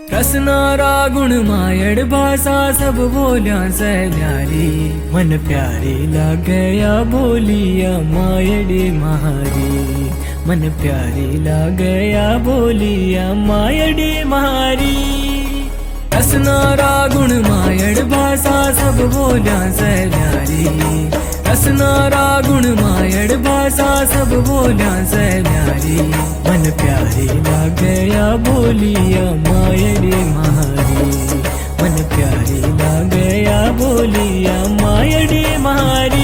रसनारा गुण मायड़ भाषा सब बोलिया से न्यारी। मन प्यारी लागया बोलिया मायड़ी महारी। मन प्यारी लागया बोलिया मायड़ी महारी। रसनारा गुण मायड़ भाषा सब बोलिया से न्यारी। रसनारा गुण मायड़ भाषा सब बोलिया से न्यारी। मन प्यारी लागया बोलिया मायड़ी महारी। मन प्यारी लागया बोलिया मायड़ी महारी।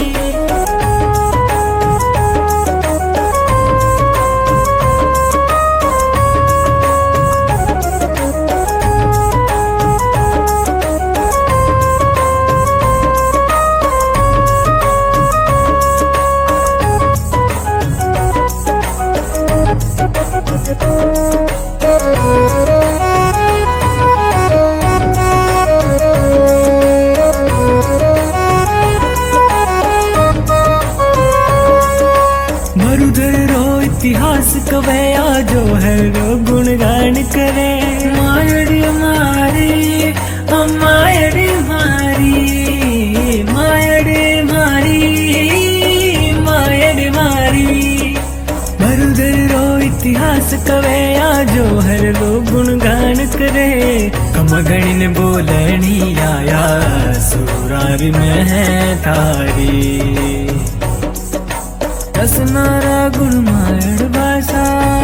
इतिहास कवैया जो है रो गुणगान करे। मायड़ी मारी मायड़ी मारी। मायड़ी मारी मायड़ी मारी। मरुदर रो इतिहास कवैया जो हर रो गुणगान करे। कमगण बोलनी आया सुरार में है तारी। रसनारा गुण मायड़ भाषा।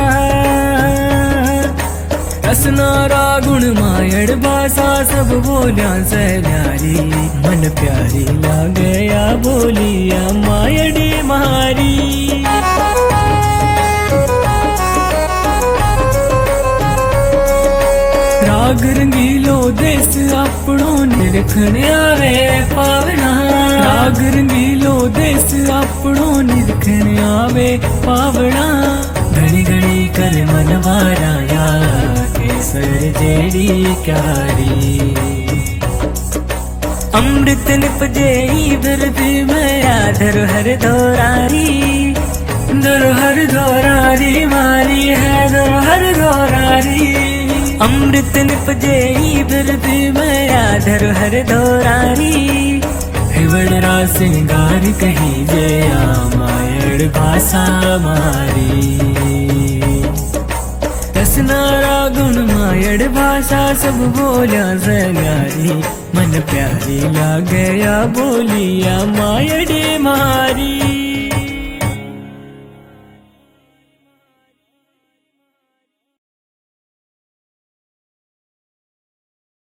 रसनारा गुण मायड़ भाषा सब बोलिया से न्यारी। मन प्यारी लागया बोलिया मायड़ी महारी। राग रंगीलो देश अपनो निरखण आवे पावना। राग रंगीलो देश अपनो निरखण आवे पावना। घड़ी घड़ी कर मन वाराया केसर जेड़ी क्यारी। अमृत निपजे धरती में धरोहर धोरारी। धरोहर धोरारी मारी है धरोहर धोरारी। अमृत निपजे धरती में धरोहर धोरारी। हिवड़रा सिंगार कही जया मायड़ भाषा मारी। रसनारा गुण मायड़ भाषा सब बोलिया से न्यारी। मन प्यारी लागया बोलिया मायड़ी मारी।